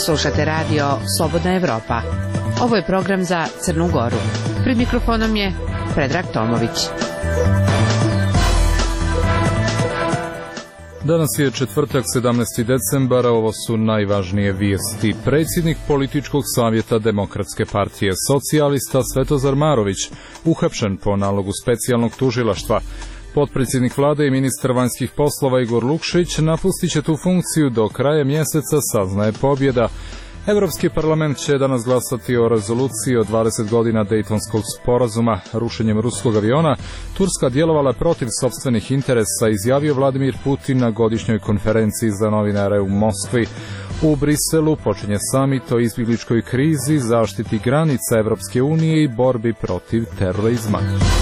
Slušate radio Slobodna Evropa. Ovo je program za Crnu Goru. Pred mikrofonom je Predrag Tomović. Danas je četvrtak, 17. decembar, a ovo su najvažnije vijesti. Predsjednik političkog savjeta Demokratske partije socijalista Svetozar Marović uhapšen po nalogu specijalnog tužilaštva. Potpredsjednik vlade i ministar vanjskih poslova Igor Lukšić napustit će tu funkciju do kraja mjeseca, saznaje pobjeda. Europski parlament će danas glasati o rezoluciji o 20 godina Dejtonskog sporazuma. Rušenjem ruskog aviona Turska djelovala protiv sopstvenih interesa, izjavio Vladimir Putin na godišnjoj konferenciji za novinare u Moskvi. U Briselu počinje samit o izbjegličkoj krizi, zaštiti granica Evropske unije i borbi protiv terorizma.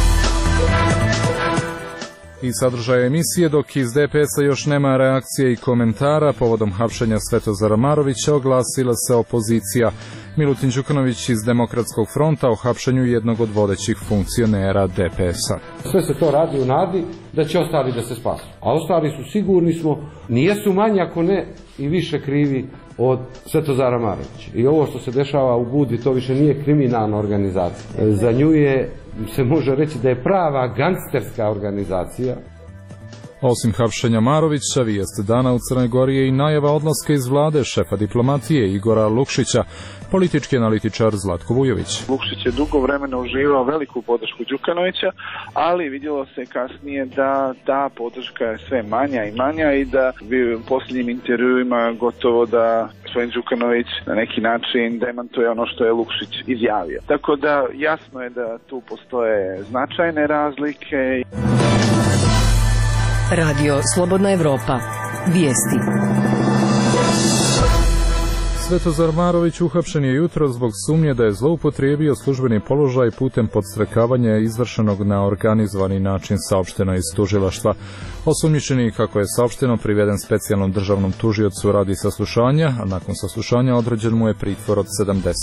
I sadržaja emisije, dok iz DPS-a još nema reakcije i komentara povodom hapšenja Svetozara Marovića, oglasila se opozicija. Milutin Đukanović iz Demokratskog fronta o hapšenju jednog od vodećih funkcionera DPS-a. Sve se to radi u nadi da će ostali da se spasu. A ostali su, sigurni smo, nijesu manji ako ne i više krivi od Svetozara Marovića. I ovo što se dešava u Budvi, to više nije kriminalna organizacija. Za nju se može reći da je prava gangsterska organizacija. Osim hapšenja Marovića, vijest dana u Crnoj Gori je i najava odlaska iz vlade šefa diplomatije Igora Lukšića, politički analitičar Zlatko Vujović. Lukšić je dugo vremena uživao veliku podršku Đukanovića, ali vidjelo se kasnije da ta podrška je sve manja i manja i da bi u posljednjim intervjuima gotovo da gospodin Đukanović na neki način demantuje ono što je Lukšić izjavio. Tako da jasno je da tu postoje značajne razlike. Radio Slobodna Evropa. Vijesti. Svetozar Marović uhapšen je jutro zbog sumnje da je zloupotrijebio službeni položaj putem podstrekavanja izvršenog na organizovani način, saopšteno iz tužilaštva. Osumnjičeni, kako je saopšteno, priveden specijalnom državnom tužiocu radi saslušanja, a nakon saslušanja određen mu je pritvor od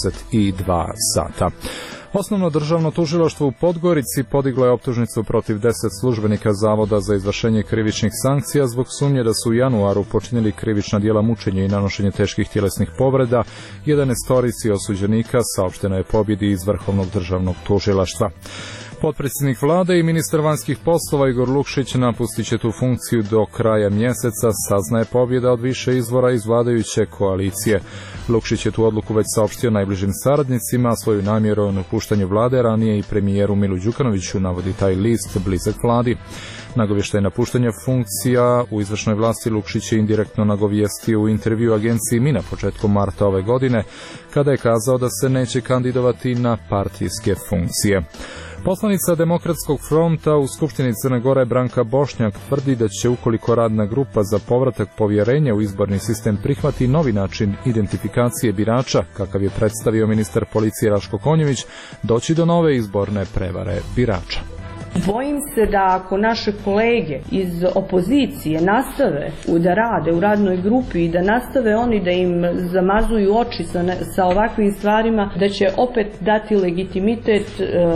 72 sata. Osnovno državno tužilaštvo u Podgorici podiglo je optužnicu protiv 10 službenika Zavoda za izvršenje krivičnih sankcija zbog sumnje da su u januaru počinili krivična djela mučenja i nanošenje teških tjelesnih povreda 11 osuđenika, saopšteno je pobjedi iz Vrhovnog državnog tužilaštva. Potpredsjednik vlade i ministar vanjskih poslova Igor Lukšić napustit će tu funkciju do kraja mjeseca, saznaje pobjeda od više izvora iz vladajuće koalicije. Lukšić je tu odluku već saopštio najbližim saradnicima, svoju namjeru o napuštanju vlade ranije i premijeru Milu Đukanoviću, navodi taj list blizak vladi. Nagovještaj napuštanja funkcija u izvršnoj vlasti Lukšić je indirektno nagovijestio u intervju agenciji Mina početkom marta ove godine, kada je kazao da se neće kandidovati na partijske funkcije. Poslanica Demokratskog fronta u Skupštini Crne Gore Branka Bošnjak tvrdi da će, ukoliko radna grupa za povratak povjerenja u izborni sistem prihvati novi način identifikacije birača, kakav je predstavio ministar policije Raško Konjević, doći do nove izborne prevare birača. Bojim se da ako naše kolege iz opozicije nastave da rade u radnoj grupi i da nastave oni da im zamazuju oči sa ovakvim stvarima, da će opet dati legitimitet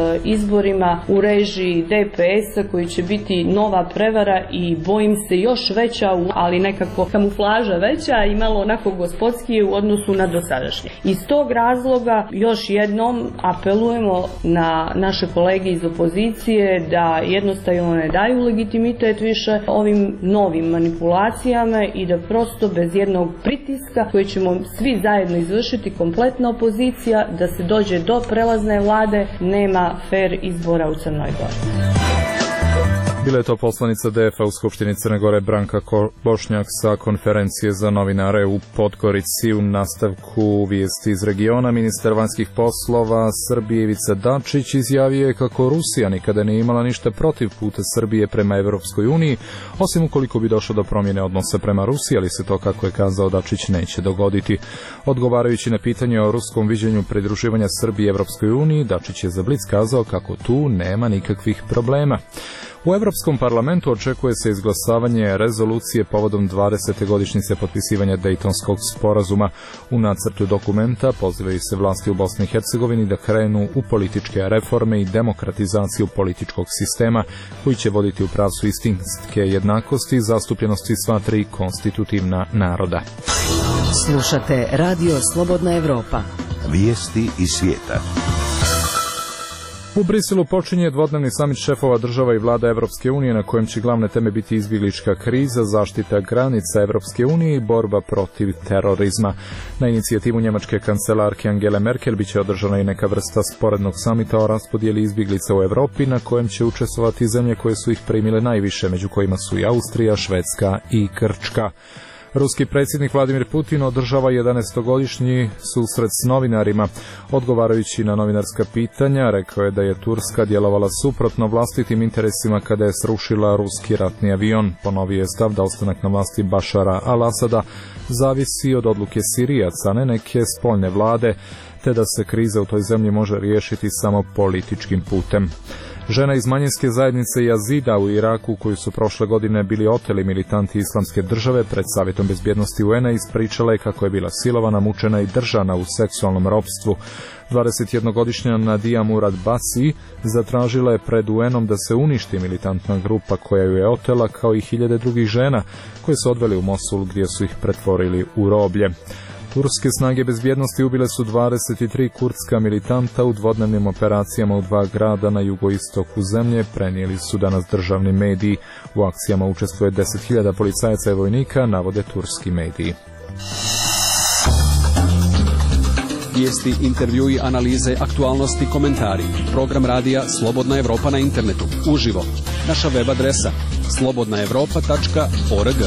izborima u režiji DPS-a koji će biti nova prevara i bojim se još veća, ali nekako kamuflaža veća i malo onako gospodskije u odnosu na dosadašnje. Iz tog razloga još jednom apelujemo na naše kolege iz opozicije da jednostavno ne daju legitimitet više ovim novim manipulacijama i da prosto bez jednog pritiska koji ćemo svi zajedno izvršiti, kompletna opozicija, da se dođe do prelazne vlade, nema fer izbora u Crnoj Gori. Bila je to poslanica DF-a u Skupštini Crne Gore Branka Bošnjak sa konferencije za novinare u Podgorici. U nastavku vijesti iz regiona, ministar vanjskih poslova Srbije Ivica Dačić izjavio je kako Rusija nikada nije imala ništa protiv puta Srbije prema Evropskoj uniji, osim ukoliko bi došlo do promjene odnosa prema Rusiji, ali se to, kako je kazao Dačić, neće dogoditi. Odgovarajući na pitanje o ruskom viđenju pridruživanja Srbije Evropskoj uniji, Dačić je za Blic kazao kako tu nema nikakvih problema. U Europskom parlamentu očekuje se izglasavanje rezolucije povodom 20. godišnjice potpisivanja Dejtonskog sporazuma. U nacrtu dokumenta pozivaju se vlasti u Bosni i Hercegovini da krenu u političke reforme i demokratizaciju političkog sistema koji će voditi u pravcu istinske jednakosti i zastupljenosti sva tri konstitutivna naroda. Slušate Radio Slobodna Evropa. Vijesti iz svijeta. U Briselu počinje dvodnevni samit šefova država i vlada Evropske unije na kojem će glavne teme biti izbjeglička kriza, zaštita granica Evropske unije i borba protiv terorizma. Na inicijativu njemačke kancelarke Angele Merkel biće održana i neka vrsta sporednog samita o raspodjeli izbjeglica u Europi na kojem će učestvovati zemlje koje su ih primile najviše, među kojima su i Austrija, Švedska i Grčka. Ruski predsjednik Vladimir Putin održava 11-godišnji susret s novinarima. Odgovarajući na novinarska pitanja, rekao je da je Turska djelovala suprotno vlastitim interesima kada je srušila ruski ratni avion. Ponovio je stav da ostanak na vlasti Bašara al-Asada zavisi od odluke Sirijaca, ne neke spoljne vlade, te da se kriza u toj zemlji može riješiti samo političkim putem. Žena iz manjinske zajednice Jazida u Iraku, koju su prošle godine bili oteli militanti Islamske države, pred Savjetom bezbjednosti UN-a ispričala je kako je bila silovana, mučena i držana u seksualnom ropstvu. 21-godišnja Nadia Murad Basi zatražila je pred UN-om da se uništi militantna grupa koja ju je otela, kao i hiljade drugih žena koje su odveli u Mosul gdje su ih pretvorili u roblje. Turske snage bezbjednosti ubile su 23 kurdska militanta u dvodnevnim operacijama u 2 grada na jugoistoku zemlje, prenijeli su danas državni mediji. U akcijama učestvuje 10.000 policajaca i vojnika, navode turski mediji. Vijesti, intervjui, analize, aktualnosti, komentari. Program radija Slobodna Evropa na internetu. Uživo. Naša web adresa slobodnaevropa.org.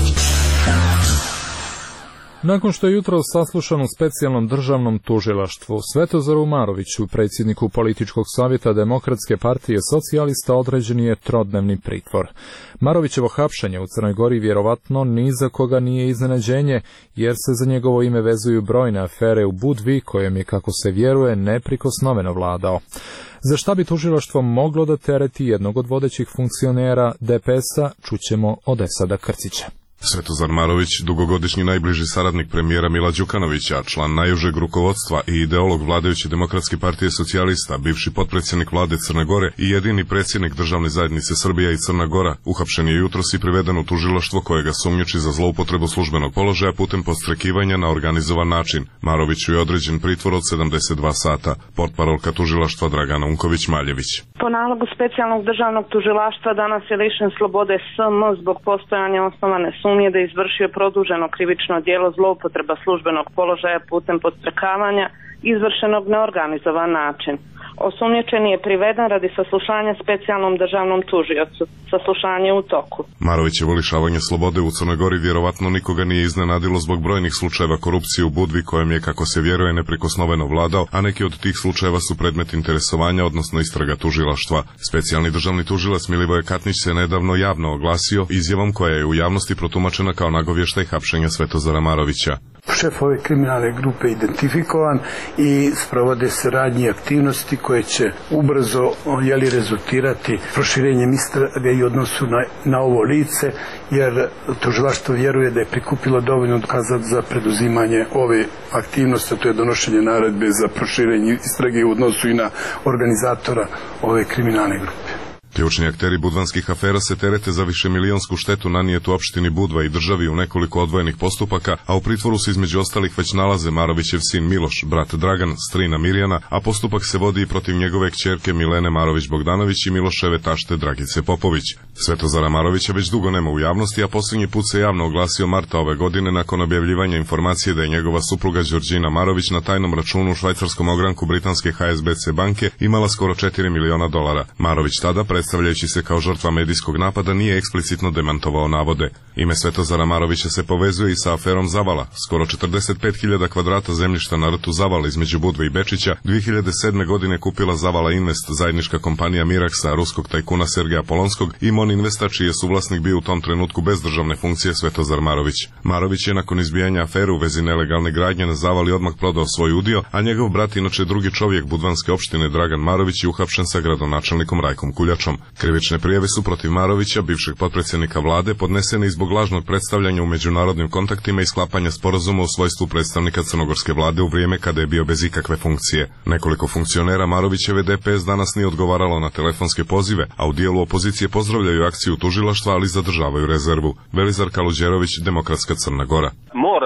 Nakon što je jutro saslušan u specijalnom državnom tužilaštvu, Svetozaru Maroviću, predsjedniku političkog savjeta Demokratske partije socijalista, određen je trodnevni pritvor. Marovićevo hapšenje u Crnoj Gori vjerovatno ni za koga nije iznenađenje, jer se za njegovo ime vezuju brojne afere u Budvi, kojem je, kako se vjeruje, neprikosnoveno vladao. Za šta bi tužilaštvo moglo da tereti jednog od vodećih funkcionera DPS-a, čućemo od Esada Krcića. Svetozar Marović, dugogodišnji najbliži saradnik premijera Mila Đukanovića, član najužeg rukovodstva i ideolog vladajuće Demokratske partije socijalista, bivši potpredsjednik vlade Crne Gore i jedini predsjednik državne zajednice Srbija i Crna Gora, uhapšen je jutros i priveden u tužilaštvo koje ga sumnjiči za zloupotrebu službenog položaja putem podstrekivanja na organizovan način. Maroviću je određen pritvor od 72 sata. Portparolka tužilaštva Dragana Unković-Maljević. Po nalogu specijalnog državnog tužilaštva danas je lišen slobode SM zbog postojanja osnovane sumnje da je izvršio produženo krivično djelo zloupotreba službenog položaja putem podstrekavanja izvršenog na organizovan način. Osumnjičeni je priveden radi saslušanja specijalnom državnom tužiocu. Saslušanje u toku. Marovićevo lišavanje slobode u Crnoj Gori vjerovatno nikoga nije iznenadilo zbog brojnih slučajeva korupcije u Budvi, kojem je, kako se vjeruje, neprikosnoveno vladao, a neki od tih slučajeva su predmet interesovanja, odnosno istraga tužilaštva. Specijalni državni tužilac Milivoje Katnić se nedavno javno oglasio izjavom koja je u javnosti protumačena kao nagovještaj hapšenja Svetozara Marovića. Šef ove kriminalne grupe identifikovan i sprovode se radnje i aktivnosti koje će ubrzo rezultirati proširenjem istrage i odnosu na ovo lice, jer tužilaštvo vjeruje da je prikupilo dovoljno dokaza za preduzimanje ove aktivnosti, to je donošenje naredbe za proširenje istrage u odnosu i na organizatora ove kriminalne grupe. Ključni akteri budvanskih afera se terete za višemilionsku štetu nanijetu opštini Budva i državi u nekoliko odvojenih postupaka, a u pritvoru se između ostalih već nalaze Marovićev sin Miloš, brat Dragan, strina Mirjana, a postupak se vodi i protiv njegove kćerke Milene Marović-Bogdanović i Miloševe tašte Dragice Popović. Svetozara Marovića već dugo nema u javnosti, a posljednji put se javno oglasio marta ove godine nakon objavljivanja informacije da je njegova supruga Đorđina Marović na tajnom računu u švajcarskom ogranku britanske HSBC banke imala skoro $4 miliona. Marović tada, predstavljajući se kao žrtva medijskog napada, nije eksplicitno demantovao navode. Ime Svetozara Marovića se povezuje i sa aferom Zavala. Skoro 45.000 kvadrata zemljišta na rtu Zavala između Budve i Bečića 2007. godine kupila Zavala Invest, zajednička kompanija Miraksa, ruskog tajkuna Sergeja Polonskog, i Mon Investa, čiji je suvlasnik bio u tom trenutku bez državne funkcije Svetozar Marović. Marović je nakon izbijanja afere u vezi nelegalne gradnje na Zavali odmah prodao svoj udio, a njegov brat, inače drugi čovjek budvanske opštine Dragan Marović, je uhapšen sa gradonačelnikom Rajkom Kuljačom. Krivične prijave su protiv Marovića, bivšeg potpredsjednika vlade, podnesene i zbog lažnog predstavljanja u međunarodnim kontaktima i sklapanja sporazuma u svojstvu predstavnika crnogorske vlade u vrijeme kada je bio bez ikakve funkcije. Nekoliko funkcionera Marovićeve DPS danas nije odgovaralo na telefonske pozive, a u dijelu opozicije pozdravljaju akciju tužilaštva, ali zadržavaju rezervu. Velizar Kaluđerović, Demokratska Crna Gora. Mora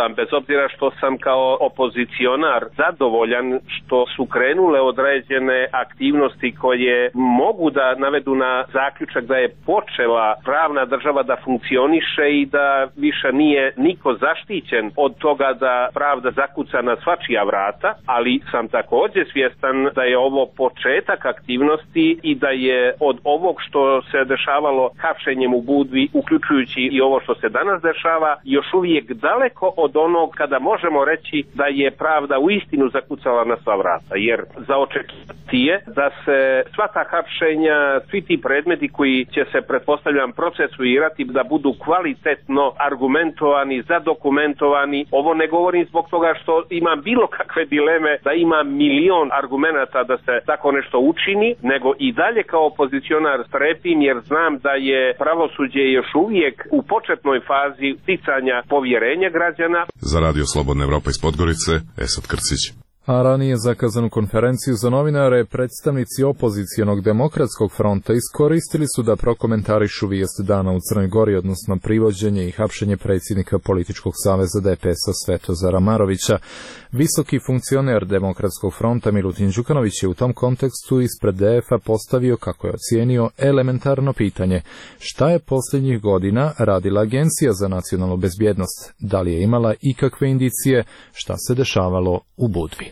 dodam, bez obzira što sam kao opozicionar zadovoljan što su krenule određene aktivnosti koje mogu da navedu na zaključak da je počela pravna država da funkcioniše i da više nije niko zaštićen od toga da pravda zakuca na svačija vrata, ali sam također svjestan da je ovo početak aktivnosti i da je od ovog što se dešavalo hapšenjem u Budvi, uključujući i ovo što se danas dešava, još uvijek daleko od onog kada možemo reći da je pravda uistinu zakucala na sva vrata, jer za očekivati je da se sva ta hapšenja, svi ti predmeti koji će se, pretpostavljam, procesuirati, da budu kvalitetno argumentovani, zadokumentovani. Ovo ne govorim zbog toga što imam bilo kakve dileme, da ima milion argumenata da se tako nešto učini, nego i dalje kao opozicionar strepim, jer znam da je pravosuđe još uvijek u početnoj fazi sticanja povjerenja građana. Za Radio Slobodna Evropa iz Podgorice, Esad Krcić. A ranije zakazanu konferenciju za novinare predstavnici opozicijonog demokratskog fronta iskoristili su da prokomentarišu vijest dana u Crnoj Gori, odnosno privođenje i hapšenje predsjednika političkog saveza DPS-a Svetozara Marovića. Visoki funkcioner demokratskog fronta Milutin Đukanović je u tom kontekstu ispred DF-a postavio, kako je ocijenio, elementarno pitanje: šta je posljednjih godina radila Agencija za nacionalnu bezbjednost? Da li je imala ikakve indicije šta se dešavalo u Budvi?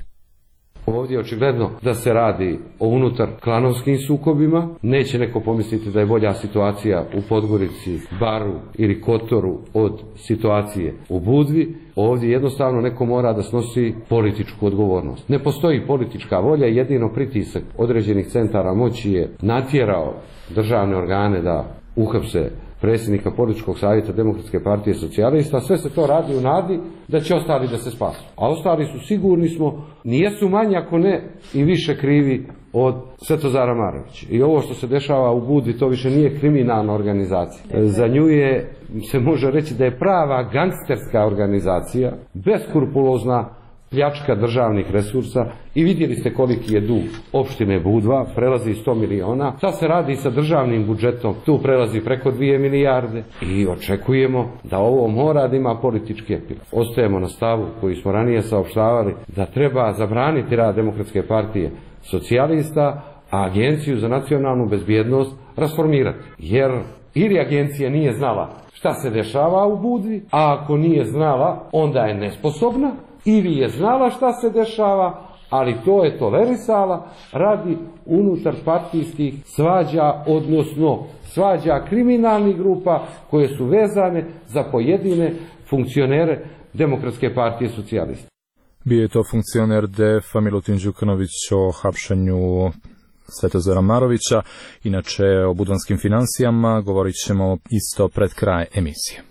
Ovdje je očigledno da se radi o unutar klanovskim sukobima. Neće neko pomisliti da je bolja situacija u Podgorici, Baru ili Kotoru od situacije u Budvi. Ovdje jednostavno neko mora da snosi političku odgovornost. Ne postoji politička volja, jedino pritisak određenih centara moći je natjerao državne organe da uhapse predsjednika političkog savjeta Demokratske partije socijalista. Sve se to radi u nadi da će ostali da se spasu. A ostali su, sigurni smo, nijesu manji ako ne i više krivi od Svetozara Marovića. I ovo što se dešava u Budvi, to više nije kriminalna organizacija. Za nju je, se može reći da je prava gangsterska organizacija, beskrupulozna pljačka državnih resursa, i vidjeli ste koliki je dug opštine Budva, prelazi 100 miliona. Šta se radi sa državnim budžetom? Tu prelazi preko 2 milijarde i očekujemo da ovo mora da ima politički epilog. Ostajemo na stavu koji smo ranije saopštavali, da treba zabraniti rad Demokratske partije socijalista, a Agenciju za nacionalnu bezbjednost rasformirati. Jer ili agencija nije znala šta se dešava u Budvi, a ako nije znala, onda je nesposobna, ili je znala šta se dešava, ali to je tolerisala radi unutar partijskih svađa, odnosno svađa kriminalnih grupa koje su vezane za pojedine funkcionere Demokratske partije socijalista. Bio je to funkcioner DF-a Milutin Đukanović o hapšenju Svetozara Marovića. Inače, o budvanskim financijama govorit ćemo isto pred kraj emisije.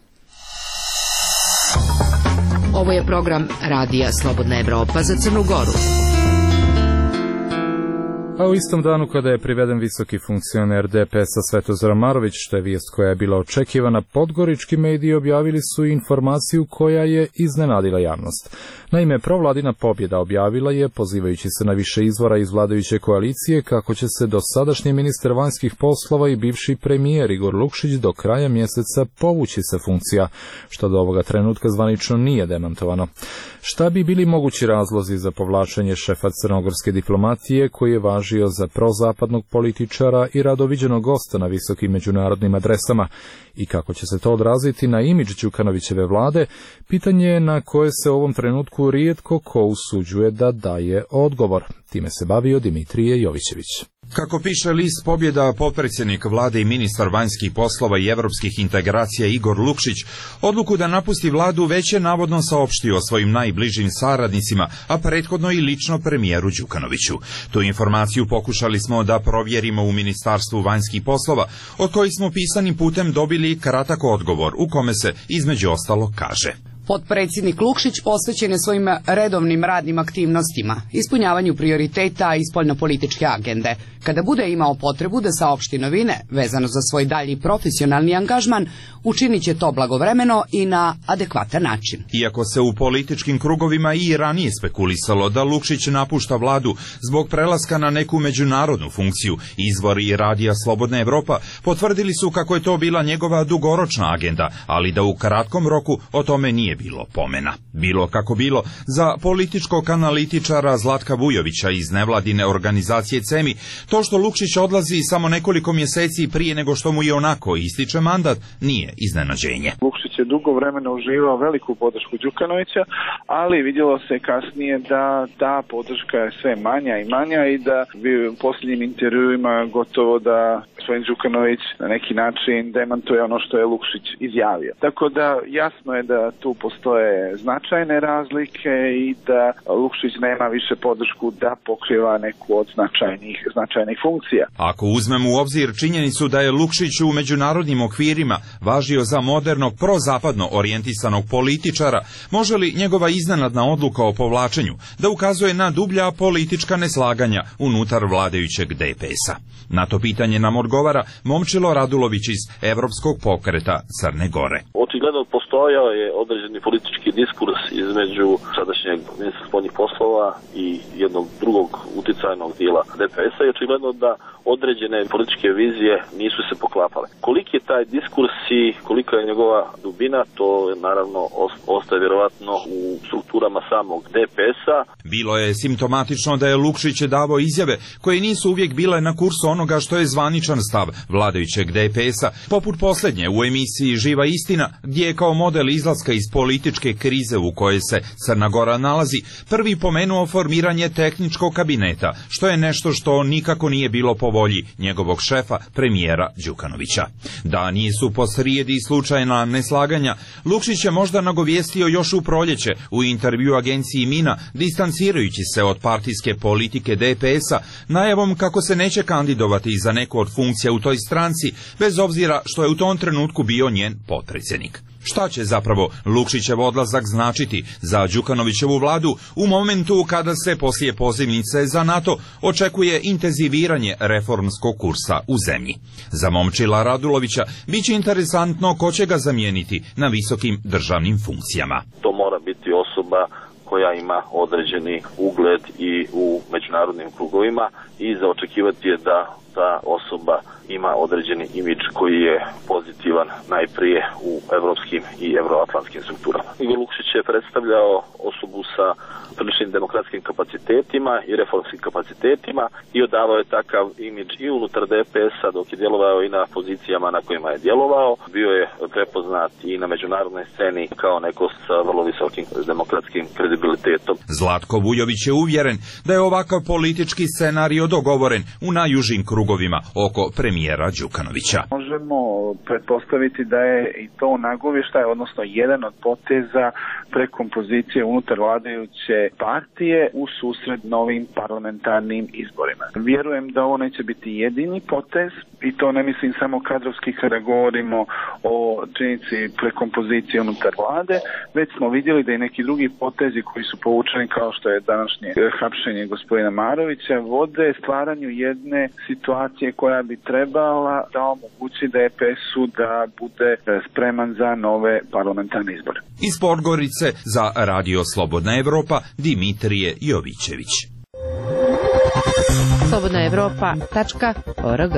Ovo je program Radija Slobodna Evropa za Crnu Goru. A u istom danu kada je priveden visoki funkcioner DPS-a Svetozar Marović, što je vijest koja je bila očekivana, podgorički mediji objavili su informaciju koja je iznenadila javnost. Naime, provladina pobjeda objavila je, pozivajući se na više izvora iz vladajuće koalicije, kako će se dosadašnji ministar vanjskih poslova i bivši premijer Igor Lukšić do kraja mjeseca povući sa funkcija, što do ovoga trenutka zvanično nije demantovano. Šta bi bili mogući razlozi za povlačenje šefa crnogorske diplomatije, koji je važio za prozapadnog političara i rado viđenog gosta na visokim međunarodnim adresama, i kako će se to odraziti na imidž Đukanovićeve vlade, pitanje je na koje se u ovom trenutku rijetko ko usuđuje da daje odgovor. Time se bavio Dimitrije Jovićević. Kako piše list Pobjeda, potpredsjednik vlade i ministar vanjskih poslova i evropskih integracija Igor Lukšić odluku da napusti vladu već je navodno saopštio svojim najbližim saradnicima, a prethodno i lično premijeru Đukanoviću. Tu informaciju pokušali smo da provjerimo u Ministarstvu vanjskih poslova, od kojih smo pisanim putem dobili kratak odgovor u kome se između ostalo kaže: Potpredsjednik Lukšić posvećen je svojim redovnim radnim aktivnostima, ispunjavanju prioriteta i spoljnopolitičke agende. Kada bude imao potrebu da saopšti novine vezano za svoj dalji profesionalni angažman, učinit će to blagovremeno i na adekvatan način. Iako se u političkim krugovima i ranije spekulisalo da Lukšić napušta vladu zbog prelaska na neku međunarodnu funkciju, izvori Radija Slobodna Evropa potvrdili su kako je to bila njegova dugoročna agenda, ali da u kratkom roku o tome nije bilo pomena. Bilo kako bilo, za političkog analitičara Zlatka Vujovića iz nevladine organizacije CEMI, to što Lukšić odlazi samo nekoliko mjeseci prije nego što mu je onako ističe mandat, nije iznenađenje. Lukšić je dugo vremena uživao veliku podršku Đukanovića, ali vidjelo se kasnije da ta podrška je sve manja i manja i da bi u posljednjim intervjuima gotovo da gospodin Đukanović na neki način demantuje ono što je Lukšić izjavio. Tako da jasno je da tu postoje značajne razlike i da Lukšić nema više podršku da pokriva neku od značajnih funkcija. Ako uzmemo u obzir činjenicu da je Lukšić u međunarodnim okvirima važio za modernog prozapadno orijentisanog političara, može li njegova iznenadna odluka o povlačenju da ukazuje na dublja politička neslaganja unutar vladajućeg DPS-a? Na to pitanje nam odgovara Momčilo Radulović iz Evropskog pokreta Crne Gore. Očigledno postojao je određeni politički diskurs između sadašnjeg ministra spoljnih poslova i jednog drugog uticajnog dijela DPS-a i očigledno da određene političke vizije nisu se poklapale. Koliki je taj diskurs i kolika je njegova dubina, to naravno ostaje vjerovatno u strukturama samog DPS-a. Bilo je simptomatično da je Lukšić davao izjave koje nisu uvijek bile na kursu onoga što je zvaničan stav vladajućeg DPS-a, poput posljednje u emisiji Živa istina, gdje je kao model izlaska iz političke krize u kojoj se Crna Gora nalazi, prvi pomenuo formiranje tehničkog kabineta, što je nešto što nikako nije bilo po volji njegovog šefa, premijera Đukanovića. Da nisu posrijedi slučajna neslaganja, Lukšić je možda nagovijestio još u proljeće u intervju agenciji Mina, distancirajući se od partijske politike DPS-a, najavom kako se neće kandidovati za neku od funkcija u toj stranci, bez obzira što je u tom trenutku bio njen potpredsjednik. Šta će zapravo Lukšićev odlazak značiti za Đukanovićevu vladu u momentu kada se poslije pozivnice za NATO očekuje intenziviranje reformskog kursa u zemlji? Za Momčila Radulovića bit će interesantno ko će ga zamijeniti na visokim državnim funkcijama. To mora biti osoba koja ima određeni ugled i u međunarodnim krugovima i za očekivati je da ta osoba ima određeni imidž koji je pozitivan najprije u evropskim i euroatlantskim strukturama. Igor Lukšić je predstavljao osobu sa priličnim demokratskim kapacitetima i reformskim kapacitetima i odavao je takav imidž i unutar DPS-a dok je djelovao i na pozicijama na kojima je djelovao. Bio je prepoznat i na međunarodnoj sceni kao neko sa vrlo visokim demokratskim kredibilitetom. Zlatko Vujović je uvjeren da je ovakav politički scenario dogovoren u najužim krugovima oko premijera Đukanovića. Možemo pretpostaviti da je i to nagovještaj, odnosno jedan od poteza prekompozicije unutar vladajuće partije u susret novim parlamentarnim izborima. Vjerujem da ovo neće biti jedini potez i to ne mislim samo kadrovski kada govorimo o činjenici prekompozicije unutar vlade, već smo vidjeli da i neki drugi potezi koji su povučeni kao što je današnje hapšenje gospodina Marovića vode stvaranju jedne situacije koja bi trebala da omogući DPS-u da bude spreman za nove parlamentarne izbore. Iz Podgorice za Radio Slobodna Evropa Dimitrije Jovićević. slobodnaevropa.org.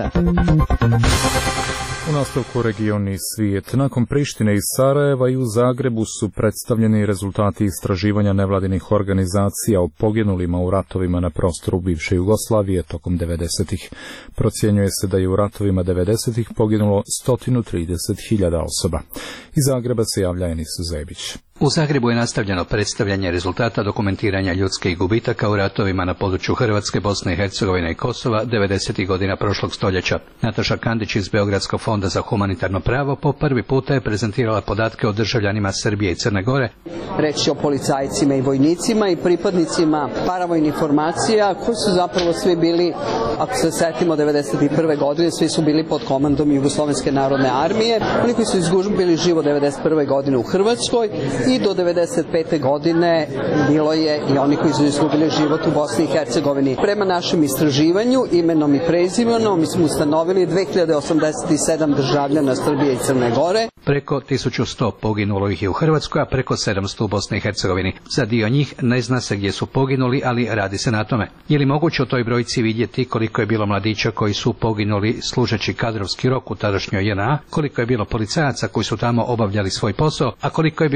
U nastavku regioni svijet. Nakon Prištine i Sarajeva i u Zagrebu su predstavljeni rezultati istraživanja nevladinih organizacija o poginulima u ratovima na prostoru bivše Jugoslavije tokom 90-ih. Procjenjuje se da je u ratovima 90-ih poginulo 130.000 osoba. Iz Zagreba se javlja Enis Zebić. U Zagrebu je nastavljeno predstavljanje rezultata dokumentiranja ljudskih gubitaka u ratovima na području Hrvatske, Bosne i Hercegovine i Kosova 90. godina prošlog stoljeća. Nataša Kandić iz Beogradskog fonda za humanitarno pravo po prvi puta je prezentirala podatke o državljanima Srbije i Crne Gore. Reći o policajcima i vojnicima i pripadnicima paravojnih formacija koji su zapravo svi bili, ako se setimo 91. godine, svi su bili pod komandom Jugoslovenske narodne armije. Oni koji su izgubili život 91. godine u Hrvatskoj i do 95. godine bilo je i oni koji su izgubili život u Bosni i Hercegovini. Prema našem istraživanju, imenom i prezimenom, mi smo ustanovili 2087 državljana Srbije i Crne Gore. Preko 1100 poginulo ih je u Hrvatskoj, a preko 700 u Bosni i Hercegovini. Za dio njih ne zna se gdje su poginuli, ali radi se na tome. Je li moguće u toj brojci vidjeti koliko je bilo mladića koji su poginuli služeći kadrovski rok u tadašnjoj JNA, koliko je bilo policajaca koji su tamo obavljali svoj posao, a koliko je bilo pripadnika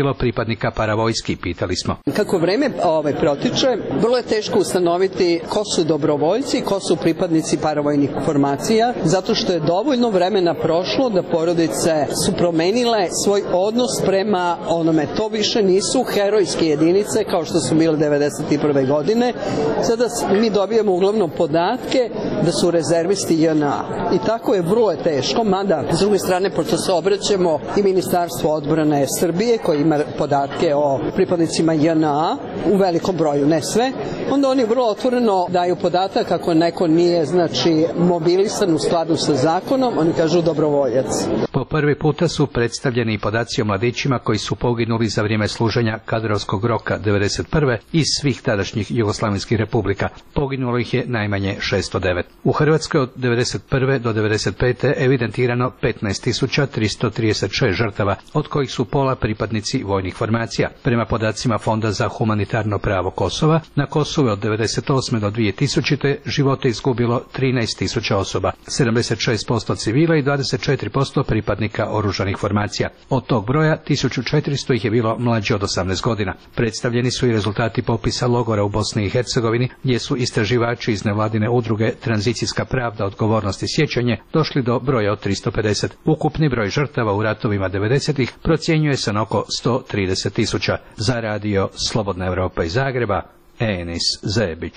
pripadnika paravojski, pitali smo. Kako vreme protiče, vrlo je teško ustanoviti ko su dobrovoljci, ko su pripadnici paravojnih formacija, zato što je dovoljno vremena prošlo da porodice su promenile svoj odnos prema onome. To više nisu herojske jedinice kao što su bile 1991. godine. Sada mi dobijamo uglavnom podatke da su rezervisti JNA. I tako je vrlo teško, mada s druge strane, pošto se obraćamo i Ministarstvo odbrane Srbije koji ima podatke o pripadnicima JNA u velikom broju, ne sve, onda oni vrlo otvoreno daju podatak ako neko nije mobilisan u skladu sa zakonom, oni kažu dobrovoljac. Po prvi puta su predstavljeni i podaci o mladićima koji su poginuli za vrijeme služenja kadrovskog roka 1991. iz svih tadašnjih jugoslavenskih republika. Poginulo ih je najmanje 609. U Hrvatskoj od 1991. do 1995. evidentirano 15.336 žrtava, od kojih su pola pripadnici vojnih formacija. Prema podacima Fonda za humanitarno pravo Kosova, na Kosovu od 1998. do 2000. živote izgubilo 13.000 osoba, 76% civila i 24% pripadnika oružanih formacija. Od tog broja 1400 ih je bilo mlađe od 18 godina. Predstavljeni su i rezultati popisa logora u Bosni i Hercegovini, gdje su istraživači iz nevladine udruge Tranzicijska pravda, odgovornost i sjećanje došli do broja od 350. Ukupni broj žrtava u ratovima 90-ih procjenjuje se na oko 130.000. Za radio Slobodna Evropa iz Zagreba, Enis Zebić.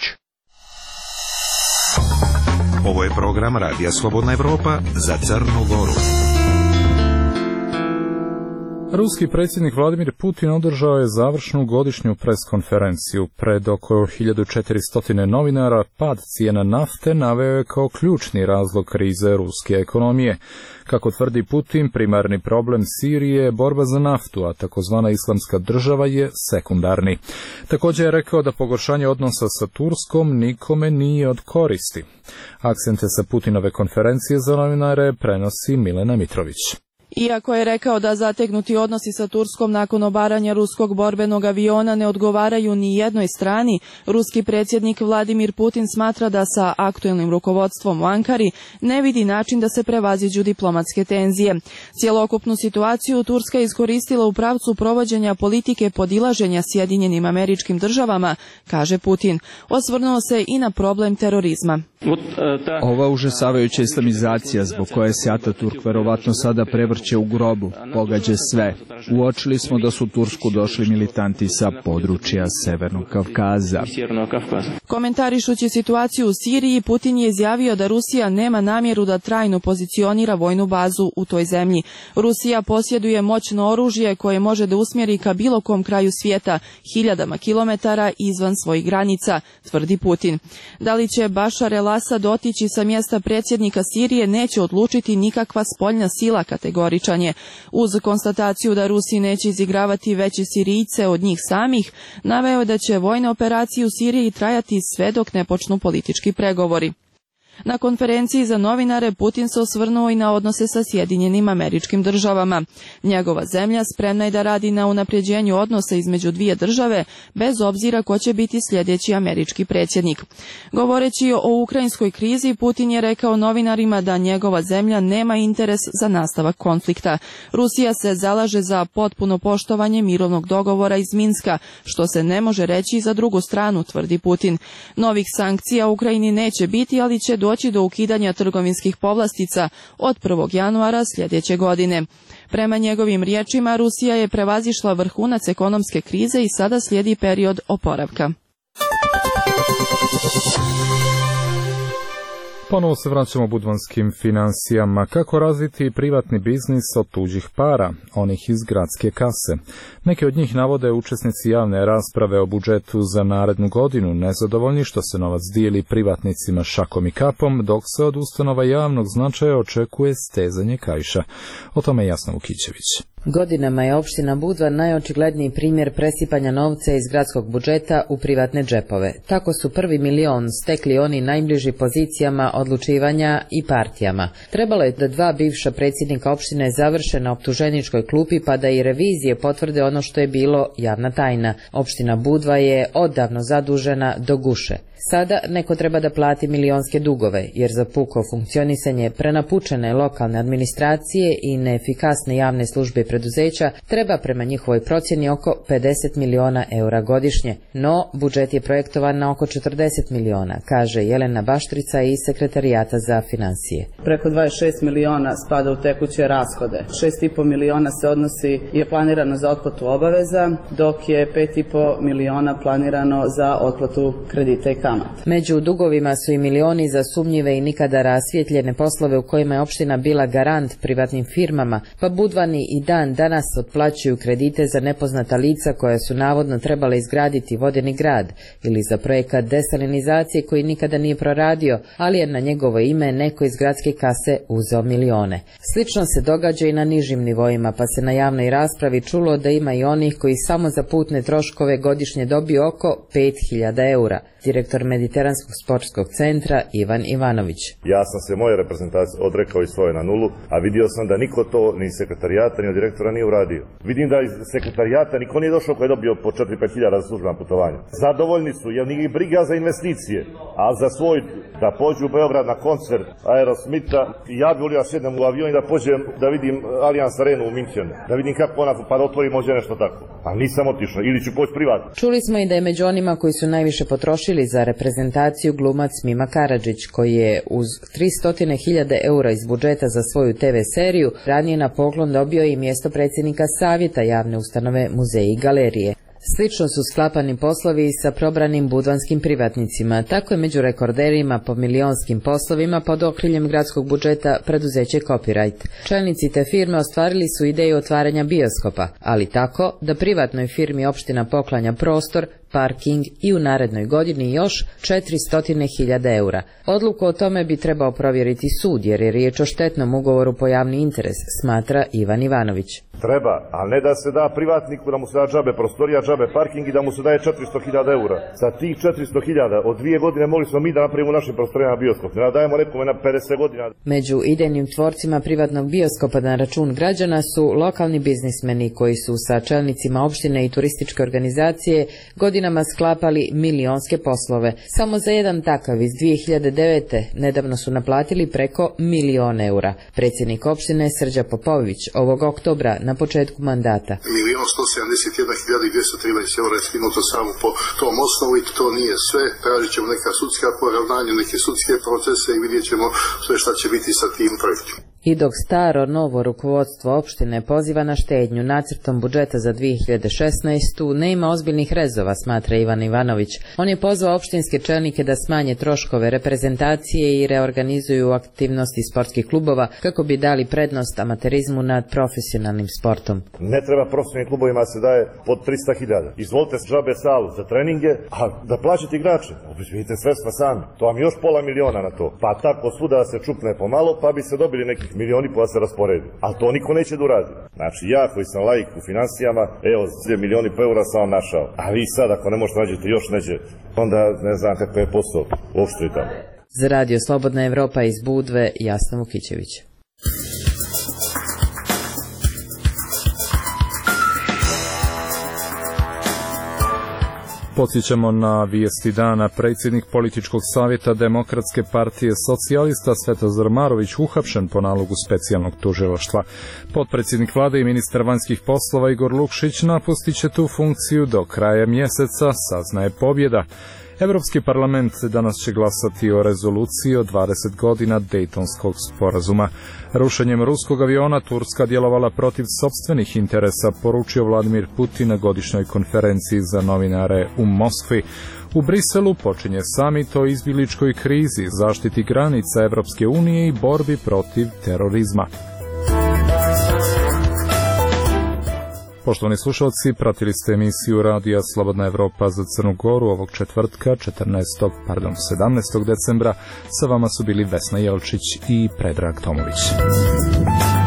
Ovo je program Radija Slobodna Evropa za Crnu Goru. Ruski predsjednik Vladimir Putin održao je završnu godišnju preskonferenciju. Pred oko 1400 novinara pad cijena nafte naveo je kao ključni razlog krize ruske ekonomije. Kako tvrdi Putin, primarni problem Sirije je borba za naftu, a takozvana islamska država je sekundarni. Također je rekao da pogoršanje odnosa sa Turskom nikome nije od koristi. Akcente sa Putinove konferencije za novinare prenosi Milena Mitrović. Iako je rekao da zategnuti odnosi sa Turskom nakon obaranja ruskog borbenog aviona ne odgovaraju ni jednoj strani, ruski predsjednik Vladimir Putin smatra da sa aktuelnim rukovodstvom u Ankari ne vidi način da se prevaziđu diplomatske tenzije. Cjelokupnu situaciju Turska iskoristila u pravcu provođenja politike podilaženja Sjedinjenim Američkim Državama, kaže Putin. Osvrnuo se i na problem terorizma. Ova užasavajuća islamizacija zbog koje se Ataturk verovatno sada prevrće u grobu, pogađa sve. Uočili smo da su u Tursku došli militanti sa područja Severnog Kavkaza. Komentarišući situaciju u Siriji, Putin je izjavio da Rusija nema namjeru da trajno pozicionira vojnu bazu u toj zemlji. Rusija posjeduje moćno oružje koje može da usmjeri ka bilo kom kraju svijeta, hiljadama kilometara izvan svojih granica, tvrdi Putin. Da li će Bašar el-Asad otići sa mjesta predsjednika Sirije neće odlučiti nikakva spoljna sila, kategoričan je. Uz konstataciju da Rusi neće izigravati veće Sirijce od njih samih, naveo da će vojne operacije u Siriji trajati sve dok ne počnu politički pregovori. Na konferenciji za novinare Putin se osvrnuo i na odnose sa Sjedinjenim Američkim Državama. Njegova zemlja spremna je da radi na unapređenju odnosa između dvije države, bez obzira ko će biti sljedeći američki predsjednik. Govoreći o ukrajinskoj krizi, Putin je rekao novinarima da njegova zemlja nema interes za nastavak konflikta. Rusija se zalaže za potpuno poštovanje mirovnog dogovora iz Minska, što se ne može reći za drugu stranu, tvrdi Putin. Novih sankcija u Ukrajini neće biti, ali će doći do ukidanja trgovinskih povlastica od 1. januara sljedeće godine. Prema njegovim riječima, Rusija je prevazišla vrhunac ekonomske krize i sada slijedi period oporavka. Ponovo se vraćamo budvanskim financijama. Kako razviti privatni biznis od tuđih para, onih iz gradske kase? Neki od njih navode učesnici javne rasprave o budžetu za narednu godinu, nezadovoljni što se novac dijeli privatnicima šakom i kapom, dok se od ustanova javnog značaja očekuje stezanje kaiša. O tome je Jasna Vukićević. Godinama je opština Budva najočigledniji primjer presipanja novca iz gradskog budžeta u privatne džepove. Tako su prvi milion stekli oni najbliži pozicijama odlučivanja i partijama. Trebalo je da dva bivša predsjednika opštine završe na optuženičkoj klupi pa da i revizije potvrde ono što je bilo javna tajna. Opština Budva je odavno zadužena do guše. Sada neko treba da plati milionske dugove, jer za puko funkcionisanje prenapučene lokalne administracije i neefikasne javne službe i preduzeća treba prema njihovoj procjeni oko 50 miliona eura godišnje, no budžet je projektovan na oko 40 miliona, kaže Jelena Baštrica iz Sekretarijata za finansije. Preko 26 miliona spada u tekuće rashode, 6,5 miliona se odnosi je planirano za otplatu obaveza, dok je 5,5 miliona planirano za otplatu kredita i kamata. Među dugovima su i milioni za sumnjive i nikada rasvjetljene poslove u kojima je opština bila garant privatnim firmama, pa Budvani i dan danas otplaćuju kredite za nepoznata lica koja su navodno trebala izgraditi vodeni grad ili za projekat desalinizacije koji nikada nije proradio, ali je na njegovo ime neko iz gradske kase uzeo milione. Slično se događa i na nižim nivoima, pa se na javnoj raspravi čulo da ima i onih koji samo za putne troškove godišnje dobiju oko 5.000 eura. Direktor Mediteranskog sportskog centra Ivan Ivanović. Ja sam se moje reprezentacije odrekao i svoje na nulu, a vidio sam da niko to ni sekretarijata ni od direktora nije uradio. Vidim da iz sekretarijata niko nije došao koji je dobio po 4-5 hiljada za službena putovanja. Zadovoljni su, jer nije briga za investicije, a za svoj da pođu u Beograd na koncert Aerosmitha. Ja bih volio da sjednem u avion i da pođem da vidim Allianz Arenu u Minchenu, da vidim kako ona pa da otvori možda nešto tako. A nisam otišao, ili ću poći privatno. Čuli smo i da je među onima koji su najviše potrošili za reprezentaciju glumac Mima Karadžić, koji je uz 300.000 eura iz budžeta za svoju TV seriju ranije na poklon dobio i mjesto predsjednika savjeta javne ustanove Muzeji i galerije. Slično su sklapani poslovi i sa probranim budvanskim privatnicima. Tako je među rekorderima po milionskim poslovima pod okriljem gradskog budžeta preduzeće Copyright. Čelnici te firme ostvarili su ideju otvaranja bioskopa, ali tako da privatnoj firmi opština poklanja prostor, parking i u narednoj godini još 400.000 eura. Odluku o tome bi trebao provjeriti sud, jer je riječ o štetnom ugovoru po javni interes, smatra Ivan Ivanović. Treba, a ne da se da privatniku da mu se da džabe prostorija, džabe parking i da mu se daje 400.000 eura. Sa tih 400.000 od 2 godine mogli smo mi da napravimo u našim prostorijama bioskop. Ne da dajemo nekome na 50 godina. Među idejnim tvorcima privatnog bioskopa na račun građana su lokalni biznismeni koji su sa čelnicima opštine i turističke organizacije godinama sklapali milionske poslove. Samo za jedan takav iz 2009. nedavno su naplatili preko 1.000.000 eura. Predsjednik opštine Srđa Popović ovog oktobra na početku mandata. 1.171.213 eura je skinuto samo po tom osnovu i to nije sve. Tražit ćemo neka sudska poravnanja, neke sudske procese i vidjet ćemo sve šta će biti sa tim projektima. I dok staro novo rukovodstvo opštine poziva na štednju nacrtom budžeta za 2016. ne ima ozbiljnih rezova, smatra Ivan Ivanović. On je pozvao opštinske čelnike da smanje troškove reprezentacije i reorganizuju aktivnosti sportskih klubova kako bi dali prednost amaterizmu nad profesionalnim sportom. Ne treba profesionalnim klubovima se daje pod 300.000. Izvolite džabe salu za treninge, a da plaćate igrače. Vidite sredstva sami. To vam još $500.000 na to. Pa tako svuda se čupne pomalo, pa bi se dobili nekih milioni pa se rasporedi. A to niko neće da uradi. Znači ja koji sam laik u finansijama, evo 2 milioni eura sam vam našao. A vi sad ako ne možete nađete još neđe, onda ne znam kako je posao uopšte i tamo. Za Radio Slobodna Evropa iz Budve, Jasna Vukićević. Podsjećamo na vijesti dana. Predsjednik političkog savjeta Demokratske partije socijalista Svetozar Marović uhapšen po nalogu specijalnog tužilaštva. Potpredsjednik vlade i ministar vanjskih poslova Igor Lukšić napustit će tu funkciju do kraja mjeseca, saznaje Pobjeda. Europski parlament danas će glasati o rezoluciji o 20 godina Dejtonskog sporazuma. Rušenjem ruskog aviona Turska djelovala protiv sopstvenih interesa, poručio Vladimir Putin na godišnjoj konferenciji za novinare u Moskvi. U Briselu počinje samit o izbjegličkoj krizi, zaštiti granica Evropske unije i borbi protiv terorizma. Poštovani slušalci, pratili ste emisiju Radija Slobodna Evropa za Crnu Goru ovog četvrtka, 17. decembra. Sa vama su bili Vesna Jelčić i Predrag Tomović.